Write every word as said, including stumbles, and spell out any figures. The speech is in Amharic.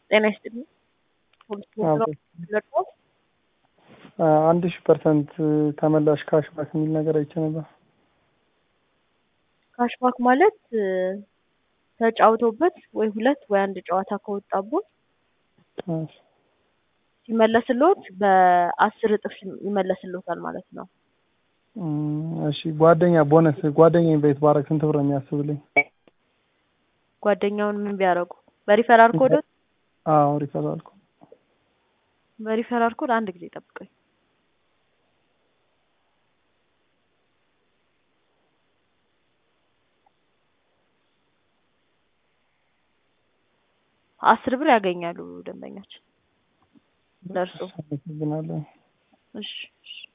ጤና ይስጥልኝ። አዎ አንድ ሺህ ፐርሰንት ተመላሽ ካሽባክ የሚል ነገር አይቼ ነበር። ካሽባክ ማለት ተጫውቶበት ወይ ሁለት ወይ አንድ ጨዋታ ከወጣበት እሺ ሲመለስልዎት በአስር እጥፍ ይመለስልዎታል ማለት ነው። እሺ ጓደኛ ቦነስ ጓደኛዬን ቤት ባረክ ስንት ብር ነው የሚያስብልኝ? ጓደኛውን ምን ቢያረጉ? በሪፈራል ኮድ? አዎ ሪፈራል ኮድ። በሪፈራል ኮድ አንድ ጊዜ ጠብቀኝ። አስር ብር ያገኛሉ ደንበኛችን። ደርሶ አመሰግናለሁ። እሺ